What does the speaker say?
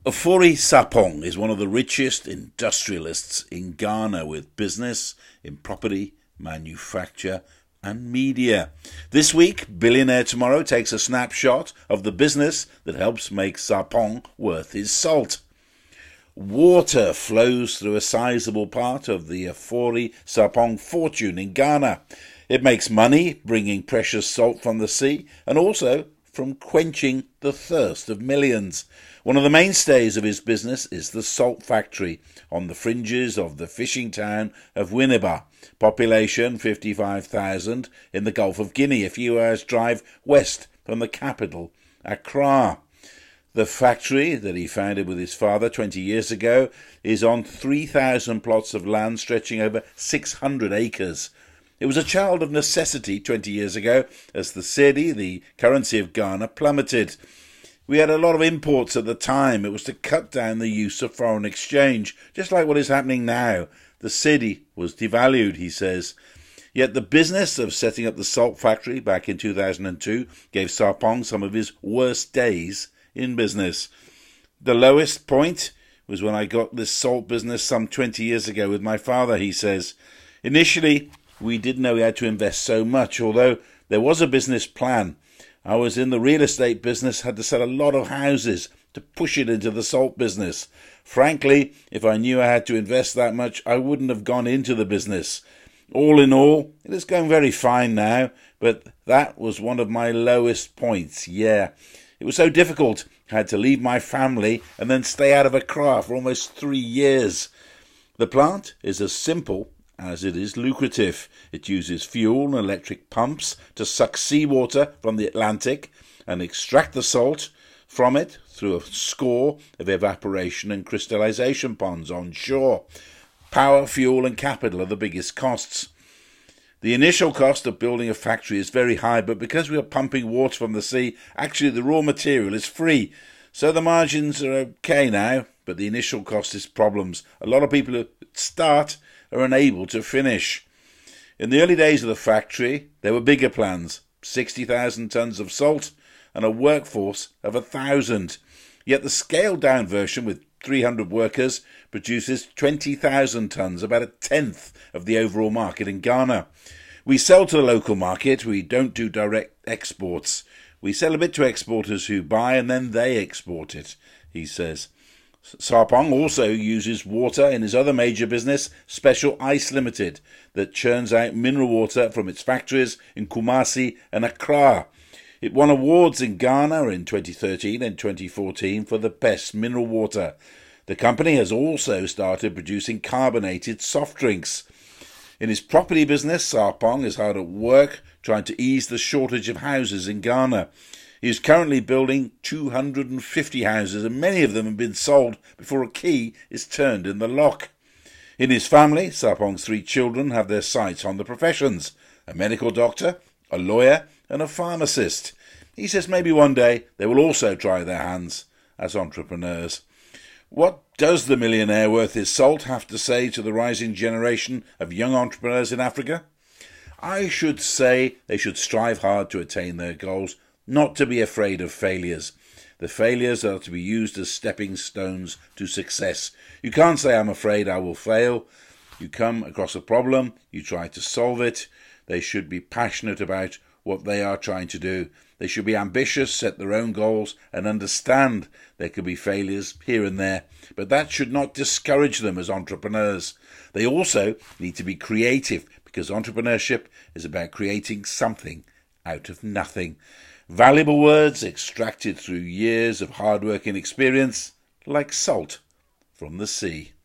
Ofori Sapong is one of the richest industrialists in Ghana with business in property, manufacture and media. This week, Billionaire Tomorrow takes a snapshot of the business that helps make Sapong worth his salt. Water flows through a sizable part of the Ofori Sapong fortune in Ghana. It makes money bringing precious salt from the sea and also from quenching the thirst of millions. One of the mainstays of his business is the salt factory on the fringes of the fishing town of Winneba, population 55,000 in the Gulf of Guinea, a few hours' drive west from the capital, Accra. The factory that he founded with his father 20 years ago is on 3,000 plots of land stretching over 600 acres. It was a child of necessity 20 years ago as the cedi, the currency of Ghana, plummeted. We had a lot of imports at the time. It was to cut down the use of foreign exchange, just like what is happening now. The cedi was devalued, he says. Yet the business of setting up the salt factory back in 2002 gave Sapong some of his worst days in business. The lowest point was when I got this salt business some 20 years ago with my father, he says. Initially, we didn't know we had to invest so much, although there was a business plan. I was in the real estate business, had to sell a lot of houses to push it into the salt business. Frankly, if I knew I had to invest that much, I wouldn't have gone into the business. All in all, it is going very fine now, but that was one of my lowest points, yeah. It was so difficult. I had to leave my family and then stay out of Accra for almost 3 years. The plant is as simple as it is lucrative. It uses fuel and electric pumps to suck seawater from the Atlantic and extract the salt from it through a score of evaporation and crystallization ponds on shore. Power, fuel and capital are the biggest costs. The initial cost of building a factory is very high, but because we are pumping water from the sea, actually the raw material is free. So the margins are okay now, but the initial cost is problems. A lot of people who start are unable to finish. In the early days of the factory, there were bigger plans, 60,000 tonnes of salt and a workforce of 1,000. Yet the scaled-down version with 300 workers produces 20,000 tonnes, about a tenth of the overall market in Ghana. We sell to the local market, we don't do direct exports. We sell a bit to exporters who buy and then they export it, he says. Sapong also uses water in his other major business, Special Ice Limited, that churns out mineral water from its factories in Kumasi and Accra. It won awards in Ghana in 2013 and 2014 for the best mineral water. The company has also started producing carbonated soft drinks. In his property business, Sapong is hard at work trying to ease the shortage of houses in Ghana. He is currently building 250 houses, and many of them have been sold before a key is turned in the lock. In his family, Sapong's 3 children have their sights on the professions: a medical doctor, a lawyer, and a pharmacist. He says maybe one day they will also try their hands as entrepreneurs. What does the millionaire worth his salt have to say to the rising generation of young entrepreneurs in Africa? I should say they should strive hard to attain their goals, not to be afraid of failures. The failures are to be used as stepping stones to success. You can't say, I'm afraid I will fail. You come across a problem, you try to solve it. They should be passionate about what they are trying to do. They should be ambitious, set their own goals, and understand there could be failures here and there. But that should not discourage them as entrepreneurs. They also need to be creative, because entrepreneurship is about creating something out of nothing. Valuable words extracted through years of hard work and experience, like salt from the sea.